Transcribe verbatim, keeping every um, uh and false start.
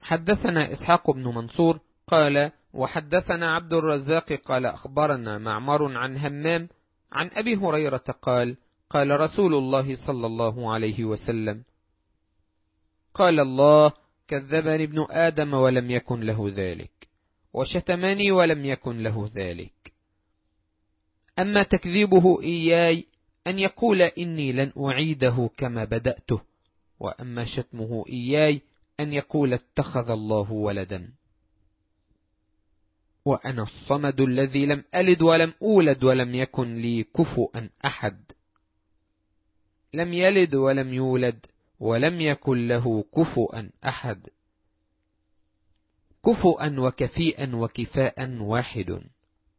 حدثنا إسحاق بن منصور قال وحدثنا عبد الرزاق قال أخبرنا معمر عن همام عن أبي هريرة قال قال رسول الله صلى الله عليه وسلم قال الله كذبني ابن آدم ولم يكن له ذلك، وشتمني ولم يكن له ذلك. أما تكذيبه إياي أن يقول إني لن أعيده كما بدأته، وأما شتمه إياي أن يقول اتخذ الله ولدا. وأنا الصمد الذي لم ألد ولم أولد ولم يكن لي كفؤا أحد. لم يلد ولم يولد ولم يكن له كفؤا أحد. كفؤا وكفيئا وكفاء واحد.